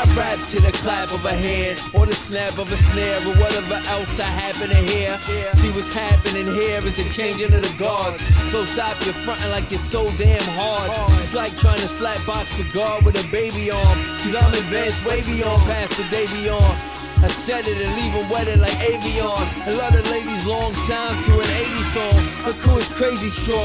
rap to the clap of a hand or the snap of a snare or whatever else I happen to hear. See what's happening here is the changing of the guards. So stop your fronting like you're so damn hard. It's like trying to slap box the guard with a baby arm. Cause I'm advanced way beyond past the day beyond. I said it and leave them wetted like Avion. A lot of ladies long time to an 80s song. Her crew is crazy strong.